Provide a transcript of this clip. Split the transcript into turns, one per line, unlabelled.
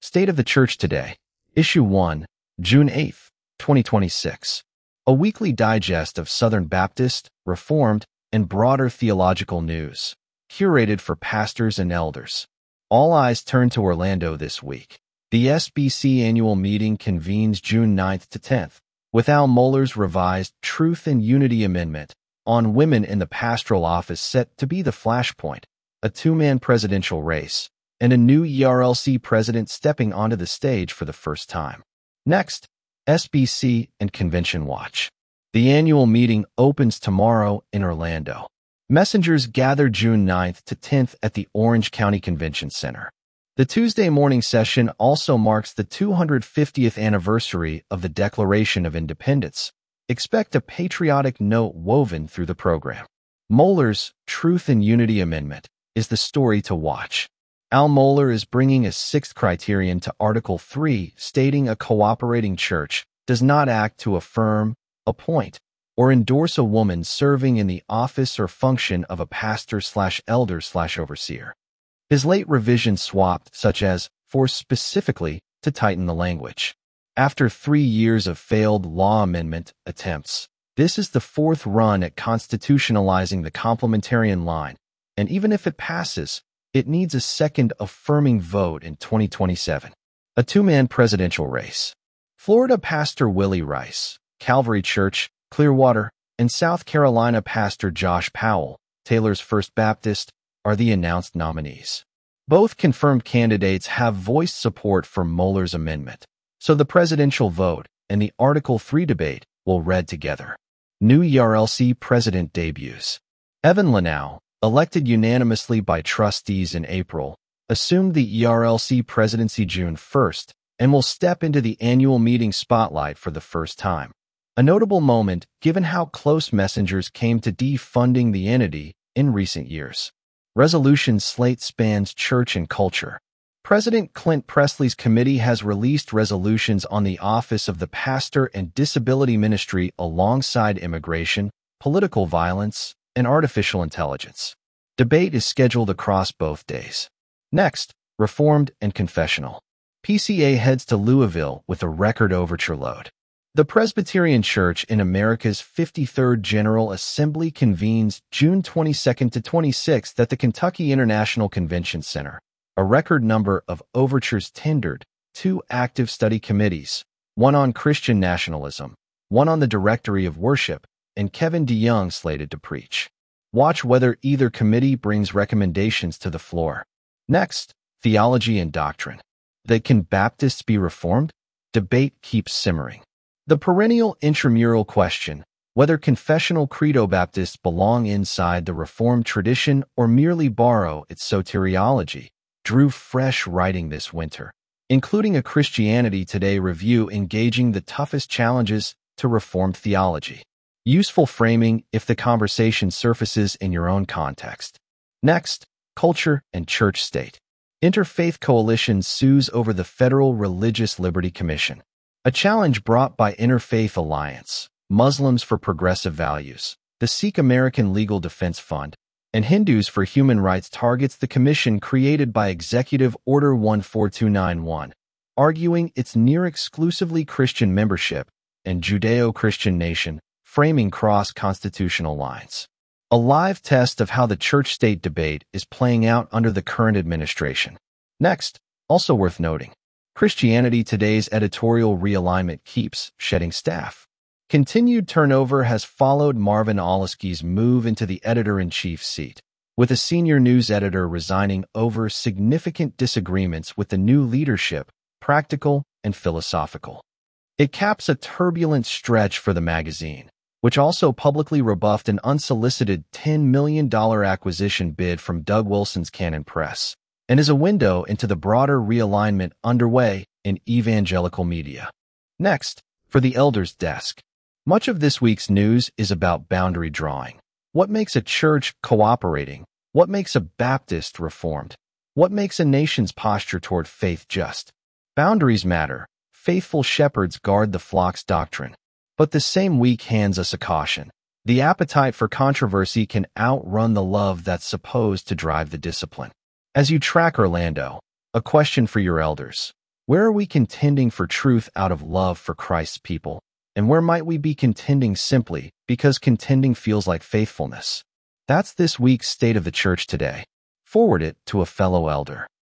State of the Church Today, Issue 1, June 8, 2026. A weekly digest of Southern Baptist, Reformed, and broader theological news, curated for pastors and elders. All eyes turn to Orlando this week. The SBC annual meeting convenes June 9th to 10th, with Al Mohler's revised Truth and Unity Amendment on women in the pastoral office set to be the flashpoint, a two-man presidential race, and a new ERLC president stepping onto the stage for the first time. Next, SBC and Convention Watch. The annual meeting opens tomorrow in Orlando. Messengers gather June 9th to 10th at the Orange County Convention Center. The Tuesday morning session also marks the 250th anniversary of the Declaration of Independence. Expect a patriotic note woven through the program. Mohler's Truth and Unity Amendment is the story to watch. Al Mohler is bringing a sixth criterion to Article 3, stating a cooperating church does not act to affirm, appoint, or endorse a woman serving in the office or function of a pastor/elder/overseer. His late revision swapped such as for specifically to tighten the language. After 3 years of failed law amendment attempts, this is the fourth run at constitutionalizing the complementarian line, and even if it passes, it needs a second affirming vote in 2027. A two-man presidential race. Florida Pastor Willie Rice, Calvary Church, Clearwater, and South Carolina Pastor Josh Powell, Taylor's First Baptist, are the announced nominees. Both confirmed candidates have voiced support for Mohler's amendment, so the presidential vote and the Article 3 debate will read together. New ERLC president debuts. Evan Lanau, elected unanimously by trustees in April, assumed the ERLC presidency June 1st and will step into the annual meeting spotlight for the first time. A notable moment given how close messengers came to defunding the entity in recent years. Resolution slate spans church and culture. President Clint Presley's committee has released resolutions on the office of the pastor and disability ministry alongside immigration, political violence, and artificial intelligence. Debate is scheduled across both days. Next, Reformed and Confessional. PCA heads to Louisville with a record overture load. The Presbyterian Church in America's 53rd General Assembly convenes June 22nd to 26th at the Kentucky International Convention Center. A record number of overtures tendered, 2 active study committees, one on Christian nationalism, one on the Directory of Worship, and Kevin DeYoung slated to preach. Watch whether either committee brings recommendations to the floor. Next, Theology and Doctrine. Can Baptists be reformed? Debate keeps simmering. The perennial intramural question, whether confessional credo Baptists belong inside the Reformed tradition or merely borrow its soteriology, drew fresh writing this winter, including a Christianity Today review engaging the toughest challenges to Reformed theology. Useful framing if the conversation surfaces in your own context. Next, Culture and Church State. Interfaith Coalition sues over the Federal Religious Liberty Commission. A challenge brought by Interfaith Alliance, Muslims for Progressive Values, the Sikh American Legal Defense Fund, and Hindus for Human Rights targets the commission created by Executive Order 14291, arguing its near-exclusively Christian membership and Judeo-Christian nation, framing cross-constitutional lines. A live test of how the church-state debate is playing out under the current administration. Next, also worth noting, Christianity Today's editorial realignment keeps shedding staff. Continued turnover has followed Marvin Oliski's move into the editor-in-chief seat, with a senior news editor resigning over significant disagreements with the new leadership, practical and philosophical. It caps a turbulent stretch for the magazine, which also publicly rebuffed an unsolicited $10 million acquisition bid from Doug Wilson's Canon Press, and is a window into the broader realignment underway in evangelical media. Next, for the Elders Desk. Much of this week's news is about boundary drawing. What makes a church cooperating? What makes a Baptist reformed? What makes a nation's posture toward faith just? Boundaries matter. Faithful shepherds guard the flock's doctrine. But the same week hands us a caution. The appetite for controversy can outrun the love that's supposed to drive the discipline. As you track Orlando, a question for your elders. Where are we contending for truth out of love for Christ's people? And where might we be contending simply because contending feels like faithfulness? That's this week's State of the Church today. Forward it to a fellow elder.